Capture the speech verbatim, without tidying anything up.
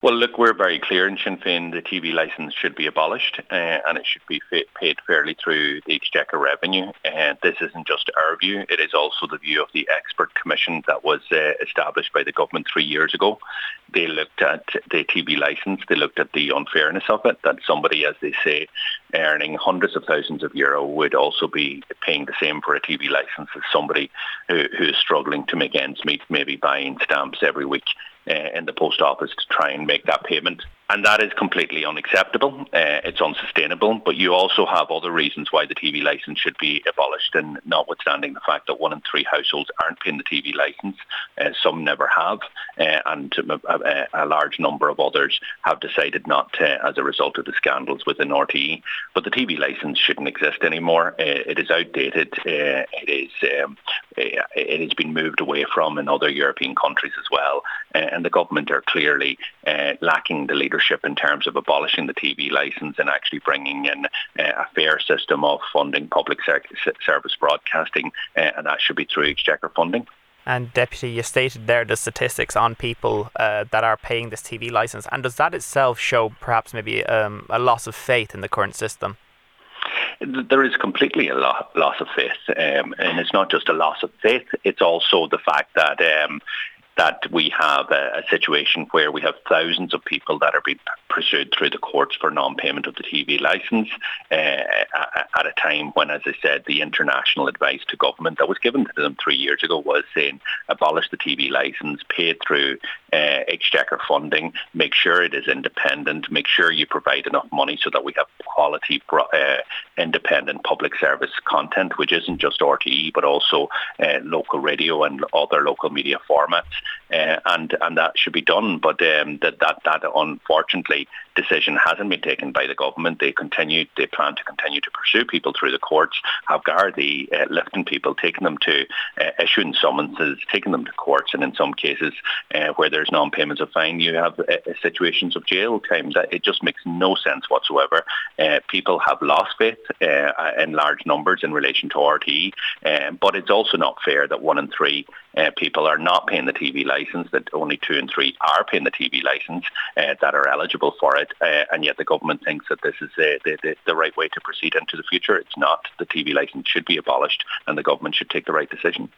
Well, look, we're very clear in Sinn Féin the T V licence should be abolished uh, and it should be fa- paid fairly through the Exchequer revenue. And this isn't just our view, it is also the view of the expert commission that was uh, established by the government three years ago. They looked at the T V licence, they looked at the unfairness of it, that somebody, as they say, earning hundreds of thousands of euro would also be paying the same for a T V licence as somebody who, who is struggling to make ends meet, maybe buying stamps every week uh, in the post office to try and make that payment. And that is completely unacceptable. Uh, it's unsustainable. But you also have other reasons why the T V licence should be abolished, and notwithstanding the fact that one in three households aren't paying the T V licence, uh, some never have, uh, and a, a large number of others have decided not to as a result of the scandals within R T E. But the T V licence shouldn't exist anymore. Uh, it is outdated. Uh, it is um, it has been moved away from in other European countries as well. Uh, and the government are clearly uh, lacking the leadership in terms of abolishing the T V licence and actually bringing in uh, a fair system of funding public service broadcasting, uh, and that should be through Exchequer funding. And Deputy, you stated there the statistics on people uh, that are paying this T V licence, and does that itself show perhaps maybe um, a loss of faith in the current system? There is completely a lo- loss of faith, um, and it's not just a loss of faith, it's also the fact that um, that we have a, a situation where we have thousands of people that are being pursued through the courts for non-payment of the T V licence uh, at a time when, as I said, the international advice to government that was given to them three years ago was saying abolish the T V licence, pay it through uh, Exchequer funding, make sure it is independent, make sure you provide enough money so that we have quality uh, independent public service content, which isn't just R T E but also uh, local radio and other local media formats. Uh, and and that should be done, but um, that that that unfortunately decision hasn't been taken by the government. They continue, they plan to continue to pursue people through the courts, have Gardaí uh, lifting people, taking them to uh, issuing summonses, taking them to courts, and in some cases uh, where there's non-payments of fine, you have uh, situations of jail time. That it just makes no sense whatsoever. Uh, people have lost faith uh, in large numbers in relation to R T E, uh, but it's also not fair that one in three uh, people are not paying the T V licence, that only two and three are paying the T V licence uh, that are eligible for it, uh, and yet the government thinks that this is uh, the, the, the right way to proceed into the future. It's not. The T V licence should be abolished and the government should take the right decision.